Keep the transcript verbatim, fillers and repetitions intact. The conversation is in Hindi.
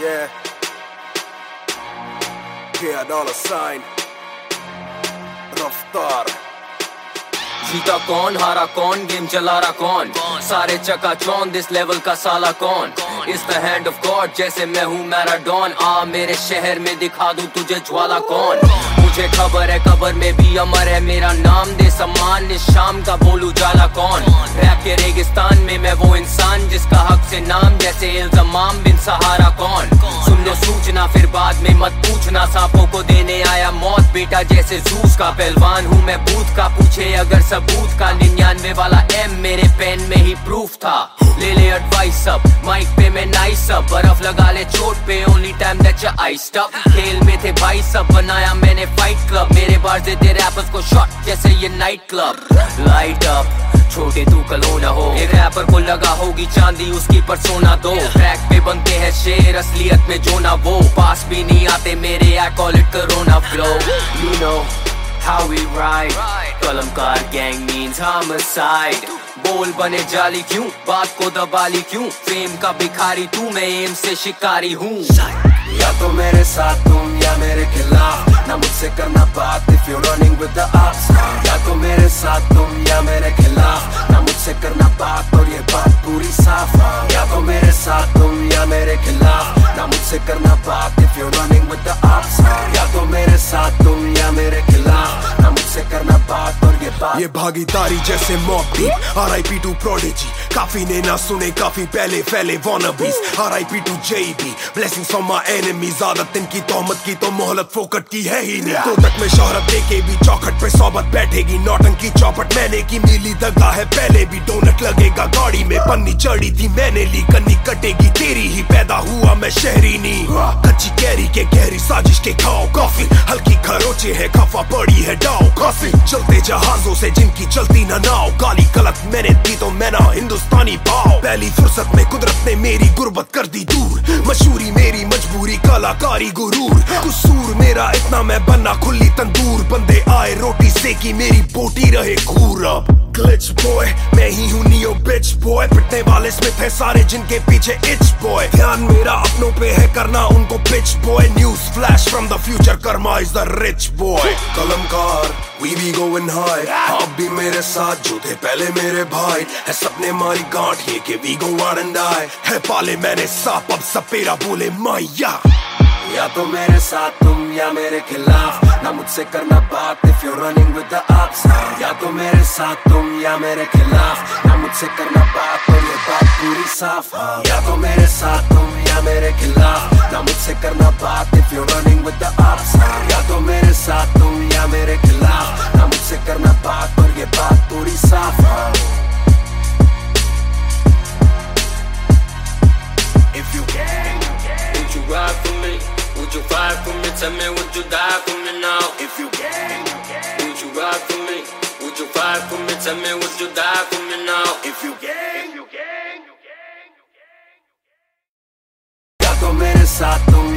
Yeah. Yeah, dollar sign. रफ्तार। जीता कौन, हारा कौन, गेम चला रहा कौन, सारे चका चौन, दिस लेवल का साला कौन। इस द हैंड ऑफ गॉड, जैसे मैं हूँ मैराडोन। आ मेरे शहर में दिखा दूं तुझे ज्वाला कौन। मुझे खबर है कबर में भी अमर है मेरा नाम, दे सम्मान इस शाम का बोलू जाला कौन। रैप के रेगिस्तान में मैं वो इंसान जिसका हक से नाम जैसे इल्ज़ाम बिन सहारा कौन। सुन लो सूचना फिर बाद में मत पूछना, सांपों को देने आया मौत बेटा जैसे जूस का। पहलवान हूँ मैं बूथ का, पूछे अगर सबूत का। निन्यानवे वाला एम मेरे पेन में ही प्रूफ था। ले ले एडवाइस अब, माइक पे मैं नाइस अब। बर्फ लगा ले चोट पे, only time that you iced up. खेल में थे भाई सब, बनाया मैंने फाइट क्लब। मेरे बार देते रैपर्स को शॉट जैसे ये नाइट क्लब। लाइट अप छोटे तू कलो न हो, एक रैपर को लगा होगी चांदी उसकी परसोना दो। ट्रैक पे बनते हैं शेर, असलियत में जो ना वो। पास भी नहीं आते मेरे, I call it corona flow. You know how we ride, Kalamkar gang means homicide। बोल बने जाली क्यों, बात को दबाली क्यों। फेम का भिखारी तू, मैं एम से शिकारी हूँ। या तो मेरे साथ तुम या मेरे खिलाफ, ना मुझसे करना बात if you're running with the ops। या तो मेरे साथ तुम या मेरे खिलाफ, ना मुझसे करना बात और ये बात पूरी साफ। या तो मेरे साथ तुम या मेरे खिलाफ, ना मुझसे करना बात if you're running with the ops। या तो मेरे साथ तुम या मेरे खिलाफ, ना मुझसे करना बात और ये बात। ये भागीदारी जैसे mob deep, R I P to prodigy. काफी ने ना सुने काफी पहले फैले wannabes. R I P to JB, blessings from my enemies. आदत इनकी तोहमत की तो मोहलत फोकट की है ही नहीं। तो तक में शोहरत देके भी चौखट पे सोबत बैठेगी। नौटंकी चौपट मैंने की, मिली दगा है पहले भी। डोनट लगेगा गाड़ी में, पन्नी चढ़ी थी मैंने ली। कन्नी कटेगी तेरी ही, पैदा हुआ मैं शहरी नहीं। कच्ची कैरी के गहरी साजिश के खाओ कॉफी। हल्की खरोचे है खफा पड़ी है डाओ कॉफी। चलते जहाजों से जिनकी चलती ना नाव। गाली गलत मैंने दी तो मैं ना हिंदुस्तानी भाव। पहली फुर्सत में कुदरत ने मेरी गुर्बत कर दी दूर। मशहूरी मेरी मजबूरी, कलाकारी गुरूर। कसूर मेरा इतना मैं बनना खुली तंदूर। बंदे आए रोटी सेकी, मेरी बोटी रहे खूर। अब ग्लिच बॉय मैं ही हूँ, नियो बिच बॉय। पिटने वाले स्मिथ है सारे जिनके पीछे इच बॉय। ध्यान मेरा अपनों पे है, करना उनको pitch boy. News flash from the future, karma is the rich boy. Kalamkar we be going high, आप भी मेरे साथ जो थे पहले मेरे भाई। है सबने मारी गांठ ये कि we go out and die। है पाले मैंने सांप, अब सपेरा बोले माया। या तो मेरे साथ तुम या मेरे खिलाफ, ना मुझसे करना बात if you're running with the ops। या तो मेरे साथ तुम या मेरे खिलाफ, ना मुझसे करना बात और ये बात पूरी साफ। या तो मेरे साथ तुम या मेरे खिलाफ, ना मुझसे करना बात if you're running with the ops। या तो मेरे साथ तुम या मेरे खिलाफ, ना मुझसे करना बात और ये बात पूरी साफ। If you can, would you ride for me? Would you fight for me? Tell me, would you die for me now? If you can, would you ride for me? Would you fight for me? Tell me, would you die for me now? If you can, या तो मेरे साथ तुम